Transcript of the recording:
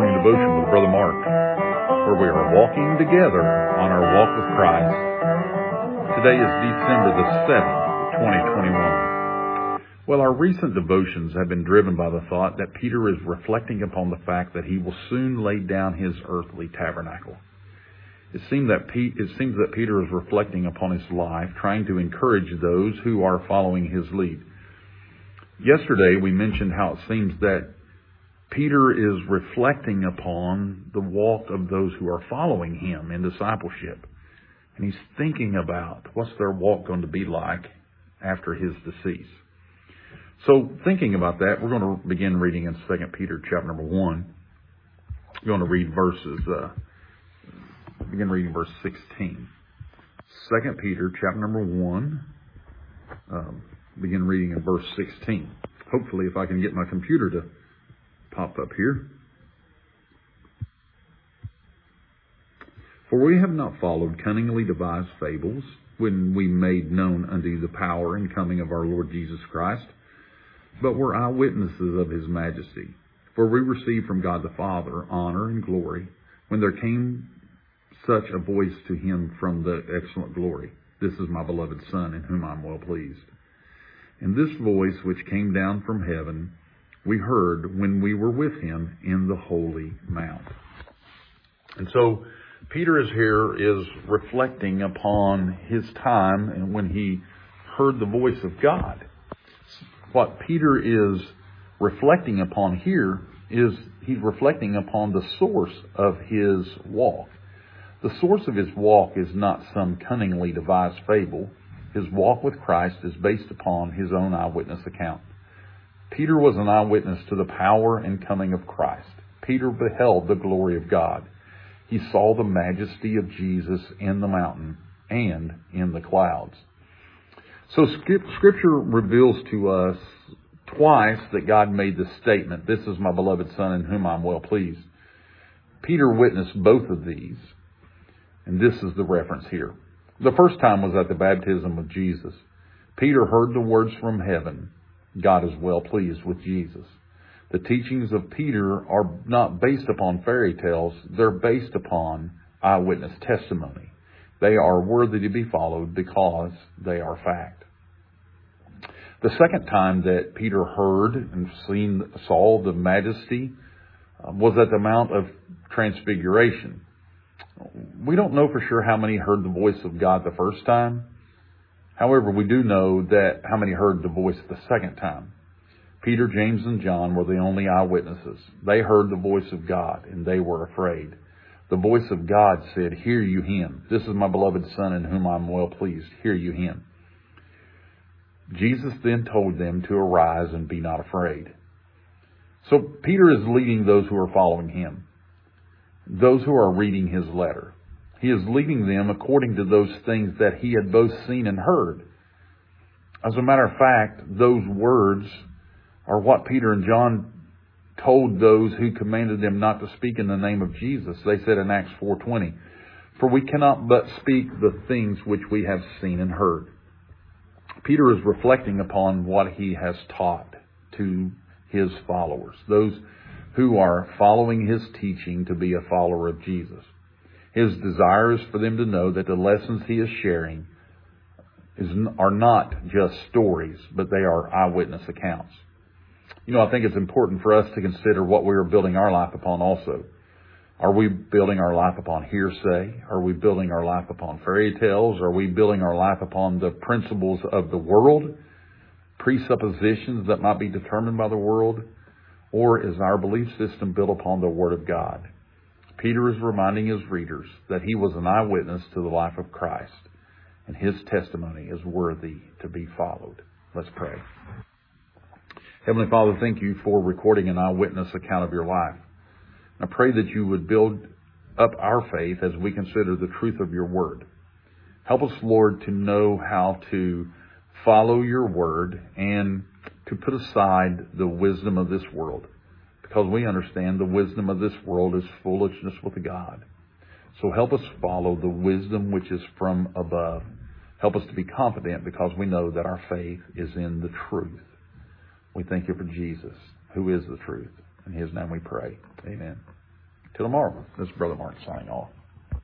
morning devotion with Brother Mark, where we are walking together on our walk with Christ. Today is December the 7th, 2021. Well, our recent devotions have been driven by the thought that Peter is reflecting upon the fact that he will soon lay down his earthly tabernacle. It seems that Peter is reflecting upon his life, trying to encourage those who are following his lead. Yesterday, we mentioned how it seems that Peter is reflecting upon the walk of those who are following him in discipleship. And he's thinking about what's their walk going to be like after his decease. So thinking about that, we're going to begin reading in 2 Peter chapter number 1. We're going to read begin reading verse 16. 2 Peter chapter number 1, begin reading in verse 16. Hopefully, if I can get my computer to pop up here. For we have not followed cunningly devised fables when we made known unto you the power and coming of our Lord Jesus Christ, but were eyewitnesses of his majesty. For we received from God the Father honor and glory when there came such a voice to him from the excellent glory. This is my beloved Son, in whom I am well pleased. And this voice which came down from heaven we heard when we were with him in the holy mount. And so Peter is reflecting upon his time and when he heard the voice of God. What Peter is reflecting upon here is he's reflecting upon the source of his walk. The source of his walk is not some cunningly devised fable. His walk with Christ is based upon his own eyewitness account. Peter was an eyewitness to the power and coming of Christ. Peter beheld the glory of God. He saw the majesty of Jesus in the mountain and in the clouds. So Scripture reveals to us twice that God made the statement, "This is my beloved Son in whom I'm well pleased." Peter witnessed both of these, and this is the reference here. The first time was at the baptism of Jesus. Peter heard the words from heaven, God is well pleased with Jesus. The teachings of Peter are not based upon fairy tales. They're based upon eyewitness testimony. They are worthy to be followed because they are fact. The second time that Peter heard and saw the majesty was at the Mount of Transfiguration. We don't know for sure how many heard the voice of God the first time. However, we do know that how many heard the voice the second time. Peter, James, and John were the only eyewitnesses. They heard the voice of God, and they were afraid. The voice of God said, "Hear you him. This is my beloved Son in whom I am well pleased. Hear you him." Jesus then told them to arise and be not afraid. So Peter is leading those who are following him, those who are reading his letter. He is leading them according to those things that he had both seen and heard. As a matter of fact, those words are what Peter and John told those who commanded them not to speak in the name of Jesus. They said in Acts 4:20, "For we cannot but speak the things which we have seen and heard." Peter is reflecting upon what he has taught to his followers, those who are following his teaching to be a follower of Jesus. His desire is for them to know that the lessons he is sharing are not just stories, but they are eyewitness accounts. I think it's important for us to consider what we are building our life upon also. Are we building our life upon hearsay? Are we building our life upon fairy tales? Are we building our life upon the principles of the world, presuppositions that might be determined by the world? Or is our belief system built upon the Word of God? Peter is reminding his readers that he was an eyewitness to the life of Christ, and his testimony is worthy to be followed. Let's pray. Heavenly Father, thank you for recording an eyewitness account of your life. I pray that you would build up our faith as we consider the truth of your word. Help us, Lord, to know how to follow your word and to put aside the wisdom of this world, because we understand the wisdom of this world is foolishness with God. So help us follow the wisdom which is from above. Help us to be confident because we know that our faith is in the truth. We thank you for Jesus, who is the truth. In his name we pray. Amen. Till tomorrow, this is Brother Mark signing off.